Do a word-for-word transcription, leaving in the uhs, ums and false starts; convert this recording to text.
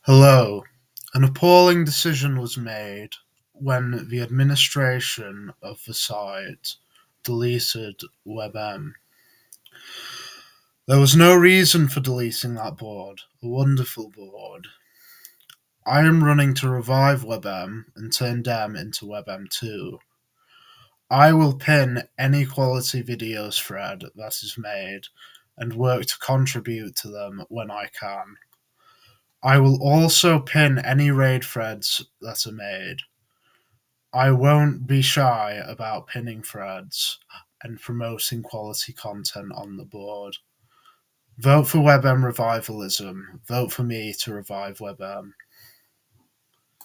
Hello. An appalling decision was made when the administration of the site deleted WebM. There was no reason for deleting that board, a wonderful board. I am running to revive WebM and turn Dem into WebM two. I will pin any quality videos thread that is made and work to contribute to them when I can. I will also pin any raid threads that are made. I won't be shy about pinning threads and promoting quality content on the board. Vote for WebM revivalism. Vote for me to revive WebM.